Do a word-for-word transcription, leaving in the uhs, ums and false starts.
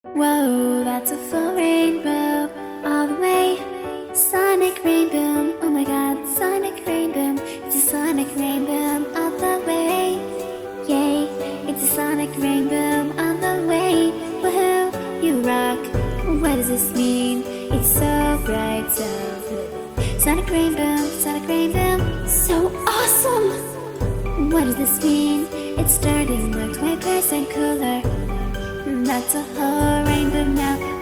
Whoa, that's a full rainbow all the way. Sonic rainbow, oh my god, sonic rainbow. It's a sonic rainbow all the way. Yay, it's a sonic rainbow all the way. Woohoo, you rock. What does this mean? It's so bright, so blue. Sonic rainbow, sonic rainbow, so awesome. What does this mean? It's starting to look twenty percent cooler. That's a whole rainbow now.